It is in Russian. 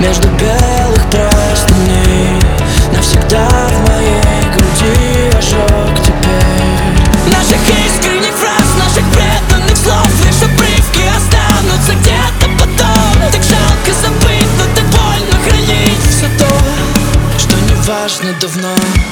между белых простыней. Навсегда в моей груди ожог теперь. Наших искренних фраз, наших преданных слов лишь обрывки останутся где-то потом. Так жалко забыть, но так больно хранить все то, что не важно давно.